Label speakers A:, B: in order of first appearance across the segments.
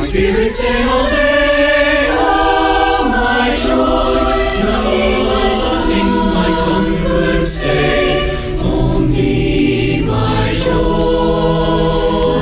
A: Spirit sang all day, oh my joy, nothing my tongue could say, only my joy.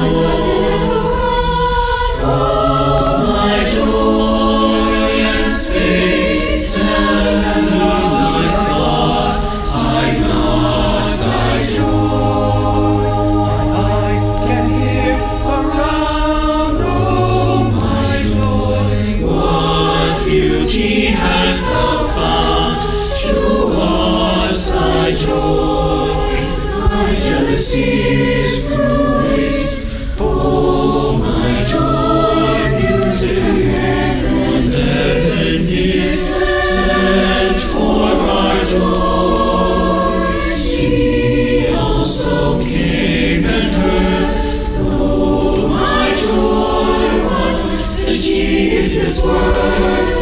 A: Oh my joy and state, tell me thy thought, hide not thy joy. My eyes can hear around, oh my joy, what beauty hast thou found, true was thy joy. My jealousies through waste, oh my joy, music and heaven is sent for our joy. She also came and heard, oh my joy, what said she is this word?